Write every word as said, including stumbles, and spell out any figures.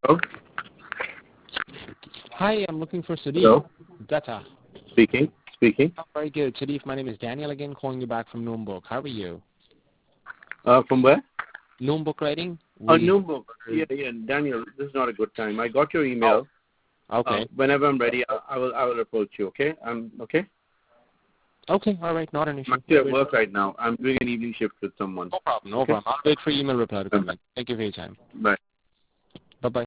Hello? Hi, I'm looking for Sadiq. Hello? Data. Speaking. Speaking. Oh, very good. Sadiq, my name is Daniel again, calling you back from Noombook. How are you? Uh, from where? Noombook Writing? Oh, We... new book. Yeah, yeah, Daniel. This is not a good time. I got your email. Oh, okay. Uh, whenever I'm ready, I, I will. I will approach you. Okay. I'm okay. Okay, all right, not an issue. I'm actually at work right now. I'm doing an evening shift with someone. No problem, no Okay? problem. I'll wait for your email reply to come in. Thank you for your time. Bye. Bye-bye.